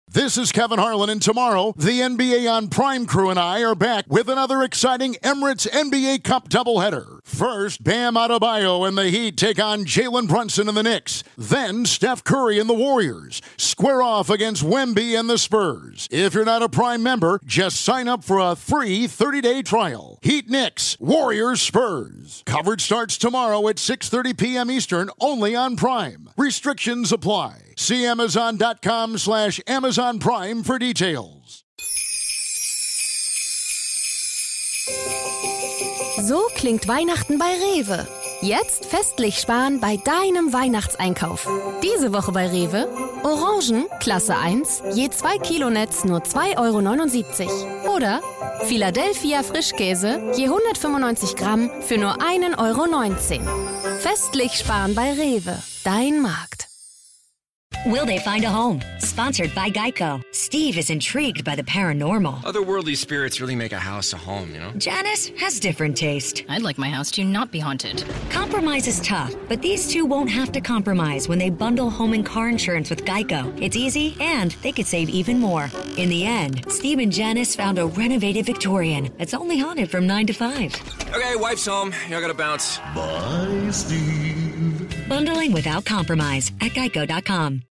This is Kevin Harlan, and tomorrow, the NBA on Prime crew and I are back with another exciting Emirates NBA Cup doubleheader. First, Bam Adebayo and the Heat take on Jalen Brunson and the Knicks. Then, Steph Curry and the Warriors square off against Wemby and the Spurs. If you're not a Prime member, just sign up for a free 30-day trial. Heat Knicks, Warriors Spurs. Coverage starts tomorrow at 6:30 p.m. Eastern, only on Prime. Restrictions apply. See Amazon.com/Amazon Prime for details. So klingt Weihnachten bei Rewe. Jetzt festlich sparen bei deinem Weihnachtseinkauf. Diese Woche bei Rewe: Orangen, Klasse 1, je 2 Kilo Netz nur 2,79 €. Oder Philadelphia Frischkäse, je 195 Gramm für nur 1,19 €. Festlich sparen bei Rewe. Dein Markt. Will they find a home? Sponsored by Geico. Steve is intrigued by the paranormal. Otherworldly spirits really make a house a home, you know? Janice has different taste. I'd like my house to not be haunted. Compromise is tough, but these two won't have to compromise when they bundle home and car insurance with Geico. It's easy, and they could save even more. In the end, Steve and Janice found a renovated Victorian that's only haunted from 9 to 5. Okay, wife's home. Y'all gotta bounce. Bye, Steve. Bundling without compromise at Geico.com.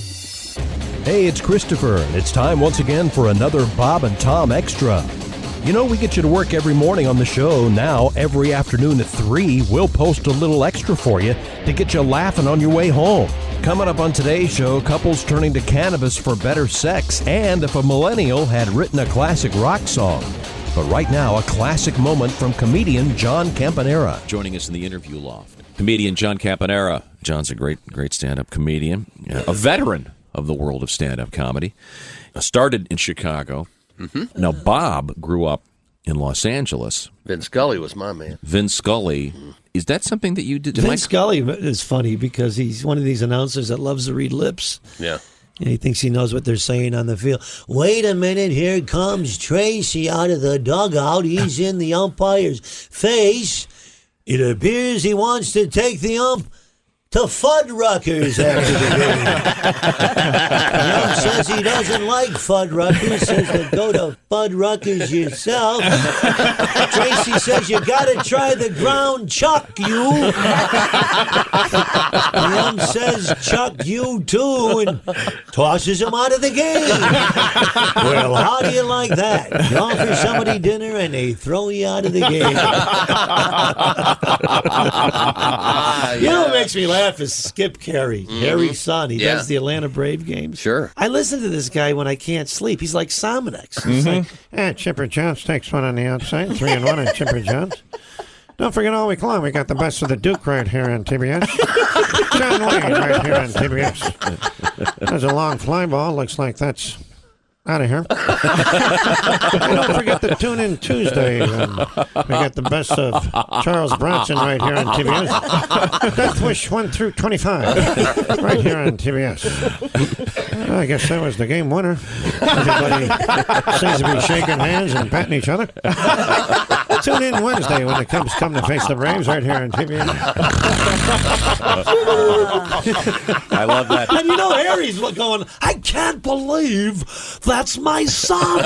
Hey, it's Christopher, and it's time once again for another Bob and Tom Extra. You know, we get you to work every morning on the show. Now, every afternoon at 3, we'll post a little extra for you to get you laughing on your way home. Coming up on today's show, couples turning to cannabis for better sex, and if a millennial had written a classic rock song. But right now, a classic moment from comedian John Campanera. Joining us in the interview loft, comedian John Campanera. John's a great stand-up comedian, a veteran of the world of stand-up comedy. Started in Chicago. Mm-hmm. Now, Bob grew up in Los Angeles. Vin Scully was my man. Vin Scully. Is that something that you did? Vin Scully is funny because he's one of these announcers that loves to read lips. Yeah. And he thinks he knows what they're saying on the field. Wait a minute, here comes Tracy out of the dugout. He's in the umpire's face. It appears he wants to take the ump to Fuddruckers after the game. Young says he doesn't like Fuddruckers, says to go to Fuddruckers yourself. Tracy says you gotta try the ground chuck, you. Young says chuck you too and tosses him out of the game. Well, how do you like that? You offer somebody dinner and they throw you out of the game. You know what makes me laugh is Skip Carey, Harry's son. He does the Atlanta Brave games. Sure. I listen to this guy when I can't sleep. He's like Sominex. He's like, Chipper Jones takes one on the outside, 3-1 on Chipper Jones. Don't forget all week long, we got the best of the Duke right here on TBS. John Wayne right here on TBS. There's a long fly ball. Looks like that's out of here. Don't forget to tune in Tuesday. We got the best of Charles Bronson right here on TBS. Death Wish 1 through 25 right here on TBS. I guess that was the game winner. Everybody seems to be shaking hands and patting each other. Tune in Wednesday when the Cubs come to face the Braves right here on TBS. I love that. And you know, Harry's going, I can't believe that's my son.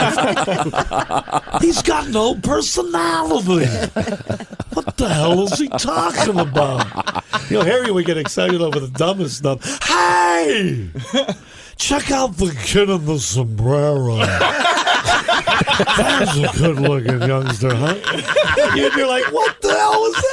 He's got no personality. What the hell is he talking about? You know, Harry would get excited over the dumbest stuff. Hey! Check out the kid in the sombrero. That's a good-looking youngster, huh? You're like, what the hell is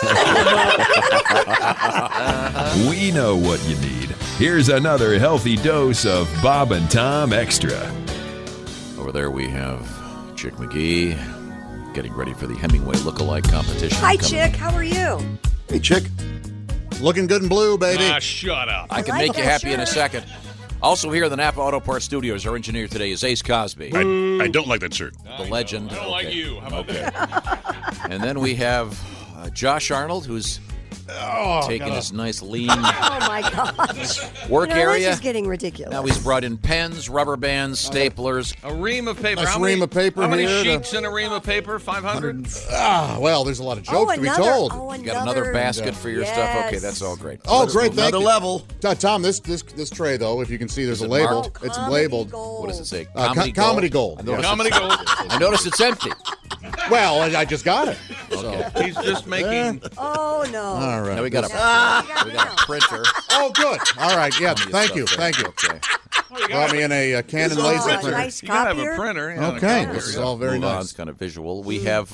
that? We know what you need. Here's another healthy dose of Bob and Tom Extra. Over there we have Chick McGee getting ready for the Hemingway Lookalike competition. Hi, Chick. How are you? Hey, Chick. Looking good and blue, baby. Shut up. I can make you happy in a second. Also here in the Napa Auto Parts Studios, our engineer today is Ace Cosby. I don't like that shirt. The legend. I don't like you. How about that? And then we have Josh Arnold, who's taking his nice lean Oh, my gosh. work area. This is getting ridiculous. Now he's brought in pens, rubber bands, staplers. A ream of paper. Nice How many ream of paper How many here to- sheets in a ream of paper? 500? Well, there's a lot of jokes to be told. You got another basket for your stuff? Okay, that's all great. Oh, Let's great! move Thank on. you. Level. Tom, this tray though, if you can see, there's Is a it label. marked? It's labeled. What does it say? Comedy Gold. I noticed Comedy it's- Gold. I noticed it's empty. Well, I just got it. Okay. He's just making. Oh, no. All right. Now we got a printer. Oh, good. All right. Yeah. Plenty of Thank stuff you. there. Thank you. Okay. Brought me in a Canon laser printer. Nice You gotta have copier. a printer. Yeah, Okay. a copier. This is all very Move on. nice. It's kind of visual. We have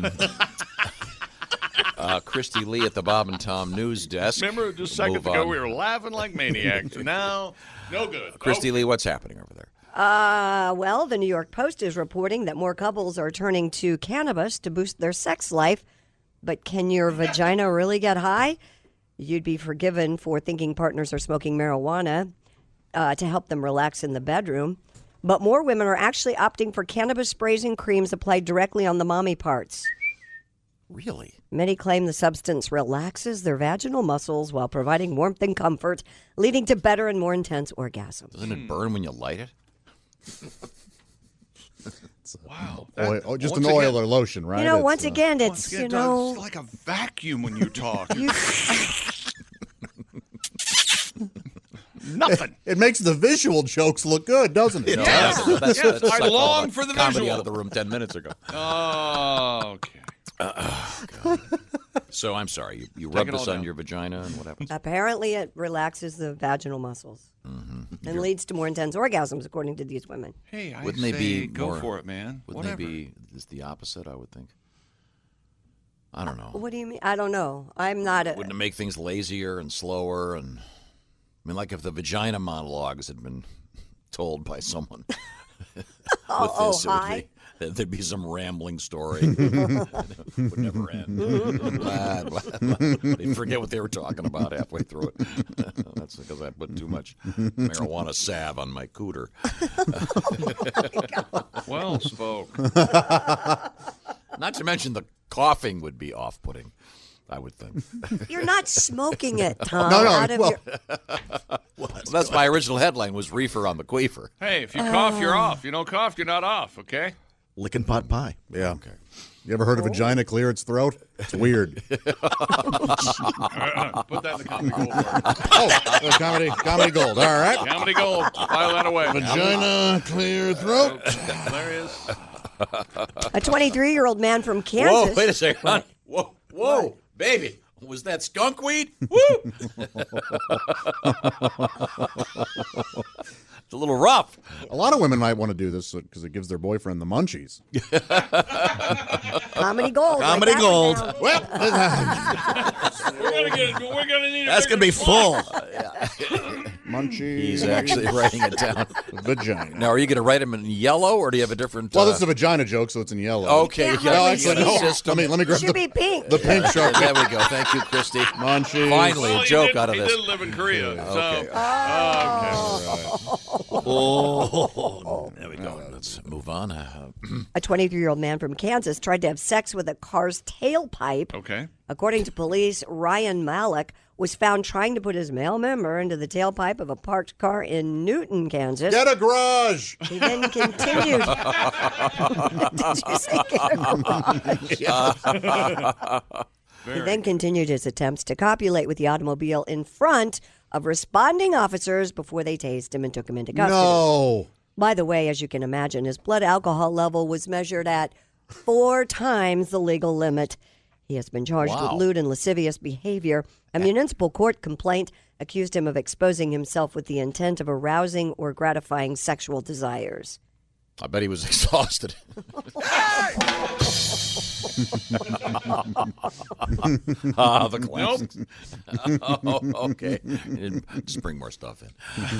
Christy Lee at the Bob and Tom News Desk. Remember just seconds Move ago on. we were laughing like maniacs. Now, no good. Christy Lee, what's happening over there? Well, the New York Post is reporting that more couples are turning to cannabis to boost their sex life. But can your vagina really get high? You'd be forgiven for thinking partners are smoking marijuana to help them relax in the bedroom. But more women are actually opting for cannabis sprays and creams applied directly on the mommy parts. Really? Many claim the substance relaxes their vaginal muscles while providing warmth and comfort, leading to better and more intense orgasms. Doesn't it burn when you light it? Wow. Just an oil or lotion, right? You know, It's, once again, it's, It's like a vacuum when you talk. Nothing. It makes the visual jokes look good, doesn't it? Yes. That's Yes, I like long for the comedy visual. out of the room 10 minutes ago. Oh, okay. God. So I'm sorry. You Take rubbed it this all on down. your vagina and what happens? Apparently, it relaxes the vaginal muscles and leads to more intense orgasms, according to these women. Hey, I Wouldn't say they be go more, for it, man. Wouldn't Whatever. they be is the opposite, I would think? I don't know. What do you mean? I don't know. I'm not a. Wouldn't it make things lazier and slower? And I mean, like if the vagina monologues had been told by someone with this, it would hi. be, there'd be some rambling story. It would never end. You'd forget what they were talking about halfway through it. That's because I put too much marijuana salve on my cooter. Well spoke. Not to mention the coughing would be off-putting, I would think. You're not smoking it, Tom. No, out of well, your- Well, that's my original headline was reefer on the queefer. Hey, if you cough, you're off. You don't cough, you're not off, okay? Licking pot pie. Yeah. Okay. You ever heard a vagina clear its throat? It's weird. Put that in the comedy gold. Comedy Gold. All right. Comedy gold. File that away. Vagina clear throat. There he is. A 23-year-old man from Kansas. Whoa, wait a second. Hon. Whoa, baby. Was that skunk weed? Woo! It's a little rough. A lot of women might want to do this because it gives their boyfriend the munchies. Comedy Gold. Comedy Write that Gold. one down. Well, We're gonna need. That's going to be full. munchies. He's actually writing it down. Vagina. Now, are you going to write them in yellow, or do you have a different... Well, this is a vagina joke, so it's in yellow. Okay, Can't you got hardly a see new that. system. Let me It grab should be pink. the pink shark. There we go. Thank you, Christy. Munchies. Finally, a Well, joke he out of did, this. He did live in Korea. Okay. Oh. There we go. Let's move on. A 23-year-old man from Kansas tried to have sex with a car's tailpipe. Okay. According to police, Ryan Malik was found trying to put his male member into the tailpipe of a parked car in Newton, Kansas. Get a garage. He then continued. Did you say get a garage? He then continued his attempts to copulate with the automobile in front of responding officers before they tased him and took him into custody. No. By the way, as you can imagine, his blood alcohol level was measured at 4 times the legal limit. He has been charged with lewd and lascivious behavior. A municipal court complaint accused him of exposing himself with the intent of arousing or gratifying sexual desires. I bet he was exhausted. The classics. Oh, okay. Just bring more stuff in.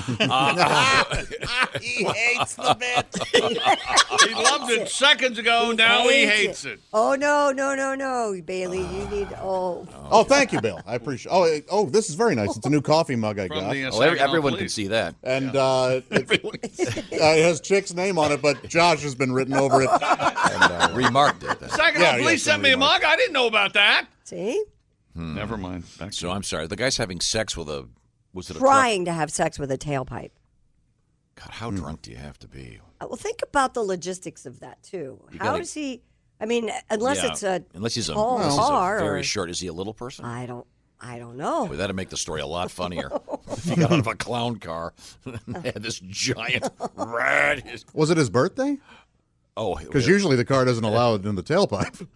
He hates the bit. He loved it seconds ago. Now he hates it. Oh, no, Bailey. You need, Oh, thank you, Bill. I appreciate. Oh, this is very nice. It's a new coffee mug I got. Everyone can see that. And it has Chick's name on it, but Josh has been written over it and remarked it. Saginaw, please send me a mug. I didn't know about that. See? Never mind. So I'm sorry. The guy's having sex with was it a trying to have sex with a tailpipe. God, how drunk do you have to be? Well, think about the logistics of that too. How does he? I mean, unless it's unless he's tall a car very or, short. Is he a little person? I don't know. Boy, that'd make the story a lot funnier. If he got out of a clown car and had this giant rat. Was it his birthday? Oh, because usually the car doesn't allow it in the tailpipe.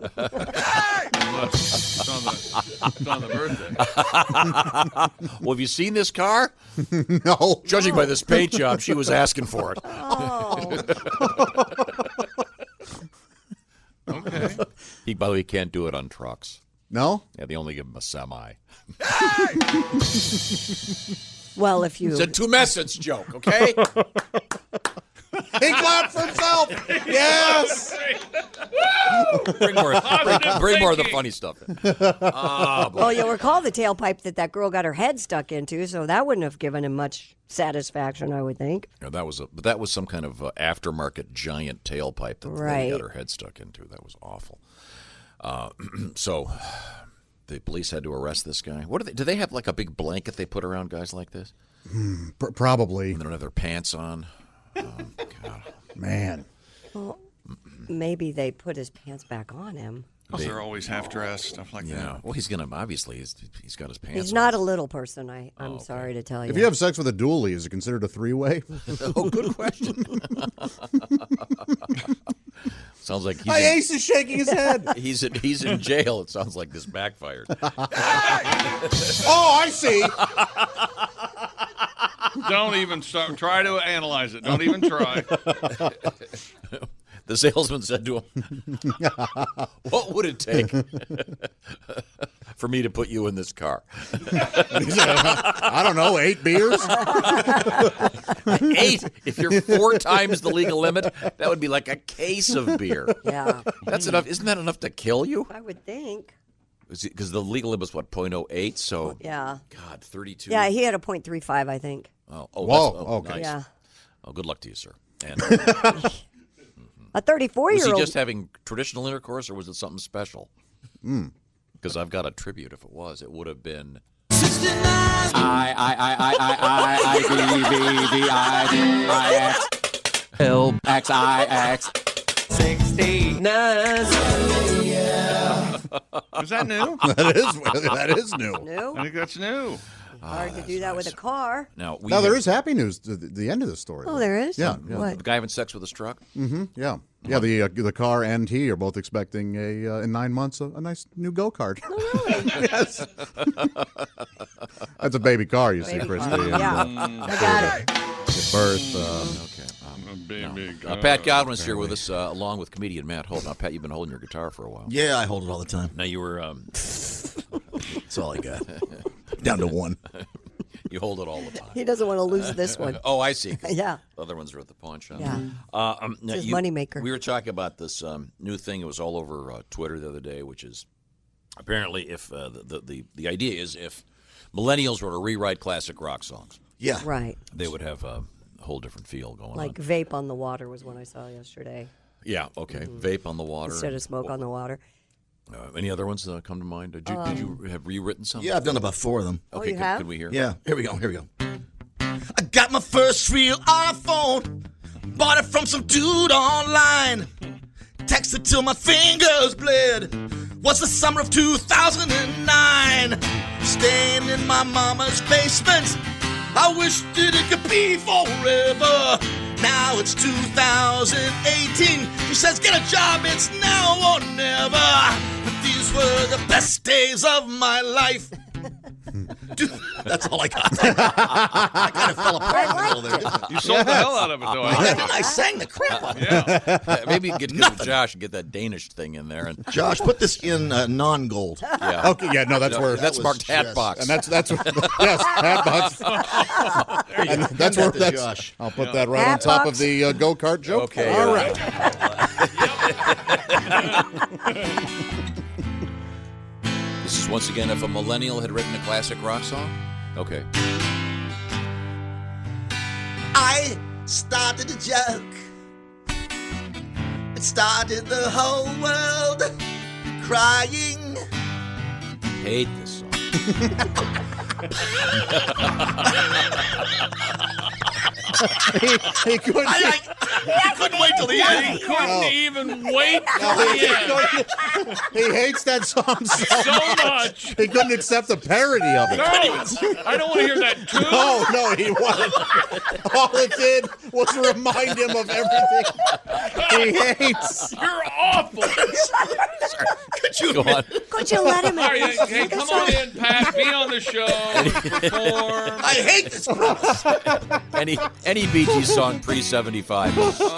It's on the birthday. Well, have you seen this car? No. Judging by this paint job, she was asking for it. Okay. By the way, he can't do it on trucks. No? Yeah, they only give him a semi. Well, if you... It's a two-message joke, okay? He clapped for himself. Yes. Bring more of the funny stuff in. Well, you'll recall the tailpipe that girl got her head stuck into, so that wouldn't have given him much satisfaction, I would think. Yeah, that was some kind of aftermarket giant tailpipe that the lady got her head stuck into. That was awful. So the police had to arrest this guy. What do they have like a big blanket they put around guys like this? Probably. And they don't have their pants on. Oh, God. Man. Well, maybe they put his pants back on him. They're always half-dressed, stuff like that. Well, he's got his pants He's on. not a little person, I'm sorry to tell you. If you have sex with a dually, is it considered a three-way? Oh, good question. Sounds like Ace is shaking his head. He's in jail. It sounds like this backfired. Oh, I see. Don't even try to analyze it. Don't even try. The salesman said to him, "What would it take for me to put you in this car?" I don't know, 8 beers? 8? If you're 4 times the legal limit, that would be like a case of beer. Yeah. That's enough. Isn't that enough to kill you? I would think. Because the legal limit is, what, 0.08? So, yeah. God, 32. Yeah, he had a 0.35, I think. Oh, whoa. Okay. Nice. Yeah. Oh, good luck to you, sir. And, a 34-year-old. Was he just having traditional intercourse, or was it something special? Because I've got a tribute. If it was, it would have been. I. 69. Is that new? That is new. New? I think that's new. Hard to do that with a car. Now there is happy news to the end of the story. Oh, there is? Yeah. What? The guy having sex with his truck? Mm-hmm. Yeah. Yeah, the car and he are both expecting in 9 months a nice new go-kart. Oh, really? Yes. That's a baby car, you see, Christy. Yeah. I got it. Give birth. Okay. Baby Pat Godwin is here with us, along with comedian Matt Holt. Now, Pat, you've been holding your guitar for a while. Yeah, I hold it all the time. Now, you were... That's all I got. Down to 1. You hold it all the time. He doesn't want to lose this one. Oh, I see. Yeah. The other ones are at the pawn shop. Yeah. It's his moneymaker. We were talking about this new thing. It was all over Twitter the other day, which is apparently if the idea is if millennials were to rewrite classic rock songs. Yeah. Right. They would have a whole different feel going on. Like Vape on the Water was one I saw yesterday. Yeah, okay. Vape on the Water. Instead of Smoke on the Water. Any other ones that come to mind? Did you have rewritten something? Yeah, I've done about 4 of them. Okay, you have? Could we hear? Yeah, here we go. I got my first real iPhone. Bought it from some dude online. Texted till my fingers bled. Was the summer of 2009. Staying in my mama's basement. I wished that it could be forever. Now it's 2018. She says, get a job, it's now or never. But these were the best days of my life. Dude, that's all I got. I kind of fell apart in the middle there. You sold the hell out of it, though. I sang the crap out of it. Yeah. Maybe you could get Josh and get that Danish thing in there. And Josh, put this in non-gold. Yeah. Okay, yeah, no, that's where that's marked hat yes. box. and that's yes, hat box. And that's where Josh. I'll put that right Hat on top box? of the go-kart joke. Okay, All right. This is once again if a millennial had written a classic rock song. Okay. I started a joke. It started the whole world crying. hate this song. he couldn't. I couldn't wait till the end. He couldn't even wait till the end. He hates that song So much. He couldn't accept the parody of it. No, I don't want to hear that too. No, he wasn't. All it did was remind him of everything he hates. You're awful. Could you Go on. Could you let him All in? right, hey, come on in, Pat. Be on the show. Perform. I hate this crap. Any Bee Gees song pre-75.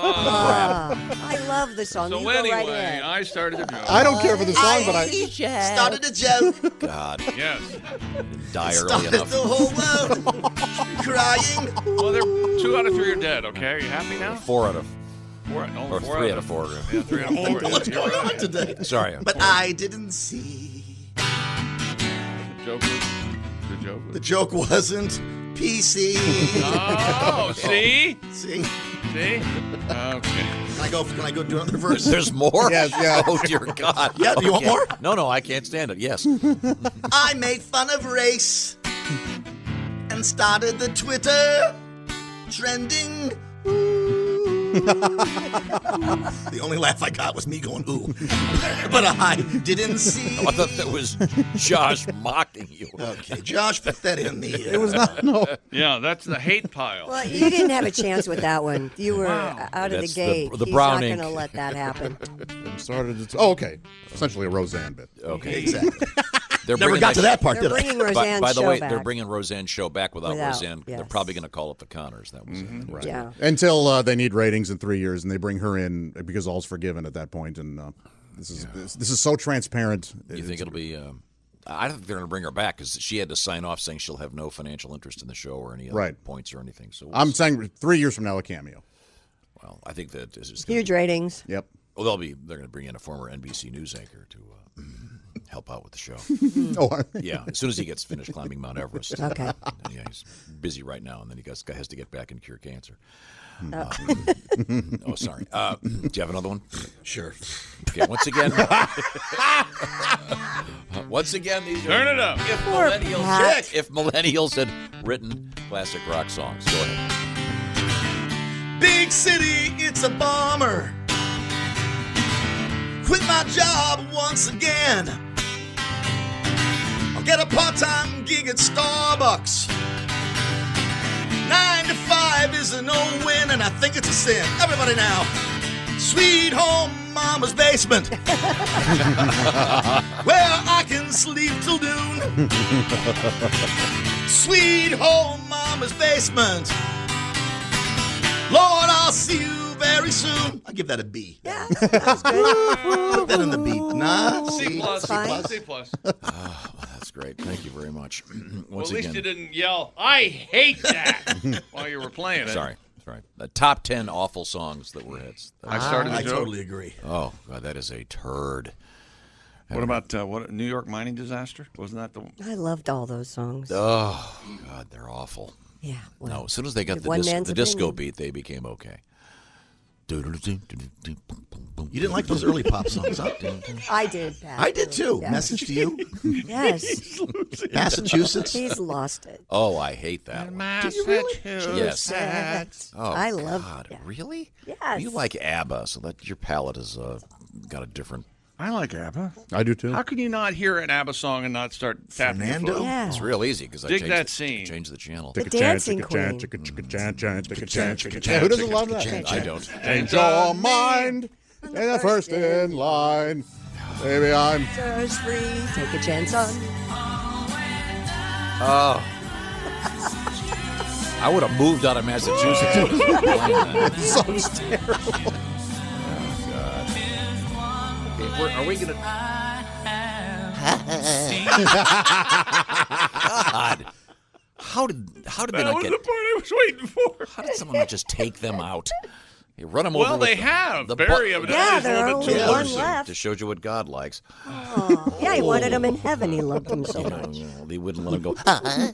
I love the song. So You go anyway, right in. I started a joke. I don't care for the song, but I started a joke. God. Yes. Die early Started enough. the whole world crying. Well, they're 2 out of 3 are dead. Okay, are you happy now? 4 out of 4. No, or 4 3 out of 4. Yeah, 3 out of 4. What's going on today? Sorry. But I didn't see. The The joke wasn't PC. Oh, see? See? Okay. Can I go do another verse? There's more? Yes. Oh, dear God. Yeah, you want more? No, I can't stand it. Yes. I made fun of race and started the Twitter trending. The only laugh I got was me going, ooh. But I didn't see. I thought that was Josh mocking you. Okay, Josh, put that in the... It was not, no. Yeah, that's the hate pile. Well, you didn't have a chance with that one. You were out of That's the gate. the He's brown not ink. going to let that happen. Okay. Essentially a Roseanne bit. Okay. Exactly. They're Never bringing got to that part, They're did I? bringing Roseanne's By the show way, back. they're bringing Roseanne's show back without Roseanne. yes. They're probably going to call up the Connors. That was Right. Yeah. Until they need ratings in 3 years, and they bring her in because all's forgiven at that point. And this is so transparent. You think it'll be? I don't think they're going to bring her back because she had to sign off saying she'll have no financial interest in the show or any other points or anything. So I'm saying 3 years from now, a cameo. Well, I think that this is Huge ratings. Yep. Well, they're going to bring in a former NBC news anchor to help out with the show. Yeah, as soon as he gets finished climbing Mount Everest. Okay. And, yeah, he's busy right now, and then he has to get back and cure cancer. Oh, sorry. Do you have another one? Sure. Okay, once again, these Turn it up. If millennials had written classic rock songs. Go ahead. Big city, it's a bummer. Quit my job once again. I'll get a part-time gig at Starbucks. 9 to 5 is a no-win, and I think it's a sin. Everybody now. Sweet home mama's basement. Where I can sleep till noon. Sweet home mama's basement. Lord, I'll see you very soon. I'll give that a B. Yeah, that's good. Put that in the B. Nah, C plus. fine. C plus. That's great. Thank you very much. Well, at least you didn't yell, I hate that, while you were playing it. Sorry. The top 10 awful songs that were hits. I started the I joke. totally agree. Oh, God, that is a turd. What about New York mining disaster? Wasn't that the one? I loved all those songs. Oh, God, they're awful. Yeah. Well, No, as soon as they got one man's the disco opinion. beat, they became okay. You didn't like those early pop songs, huh? I did, Pat. I did too. Yeah. Message to you. Yes. Massachusetts. He's lost it. Oh, I hate that one. Yes. Oh, I love God, yeah. really? Yes. You like ABBA, so that your palate has got a different. I like ABBA. I do too. How can you not hear an ABBA song and not start tapping your Fernando? foot? Yeah. It's real easy because I Dig changed that the, scene. changed the channel. The dancing queen. Who doesn't love that? I don't. Change your mind. And the first in line. Baby, I'm. Search free. Take a chance on. Oh. I would have moved out of Massachusetts. if it was playing that. Song's terrible. Oh, God. Okay, are we going to... God. How did they That not was get... the part I was waiting for. How did someone not just take them out? You run them Well, over. they with have. the Barry bu- evidently Yeah, is a there little are bit only too one loose. left. To show you what God likes. Oh. Yeah, he wanted him in heaven. He loved him so much. Well, they wouldn't let him go.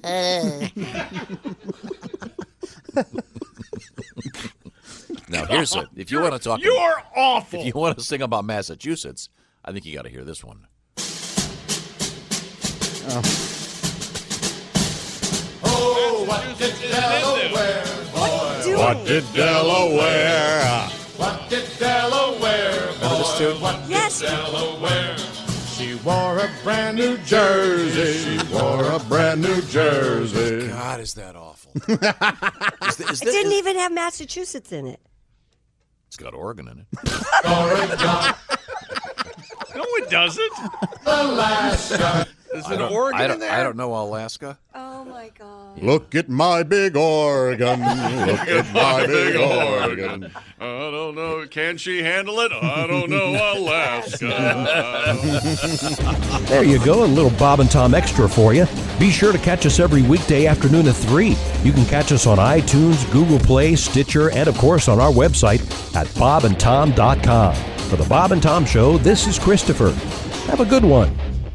Now here's it. If you want to talk, You are awful. if you want to sing about Massachusetts, I think you got to hear this one. Oh, what did Delaware boy? What did Delaware? What did Delaware boy? What did Delaware? She wore a brand new jersey. She wore a brand new jersey. God, is that awful? It didn't even have Massachusetts in it. It's got Oregon in it. No, it doesn't. Alaska. Is it Oregon in there? I don't know Alaska. Oh, my God. Look at my big Oregon. Look at my big Oregon. I don't know. Can she handle it? I don't know, Alaska. There you go, a little Bob and Tom Extra for you. Be sure to catch us every weekday afternoon at 3. You can catch us on iTunes, Google Play, Stitcher, and of course on our website at bobandtom.com. For the Bob and Tom Show, this is Christopher. Have a good one.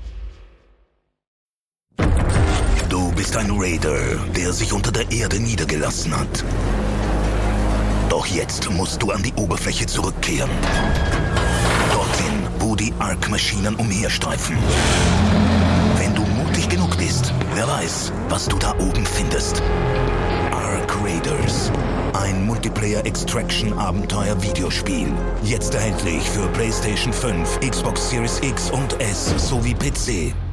Du bist ein Raider, der sich unter der Erde niedergelassen hat. Doch jetzt musst du an die Oberfläche zurückkehren. Dorthin, wo die Ark-Maschinen umherstreifen. Wenn du mutig genug bist, wer weiß, was du da oben findest. Ark Raiders. Ein Multiplayer-Extraction-Abenteuer-Videospiel. Jetzt erhältlich für PlayStation 5, Xbox Series X und S sowie PC.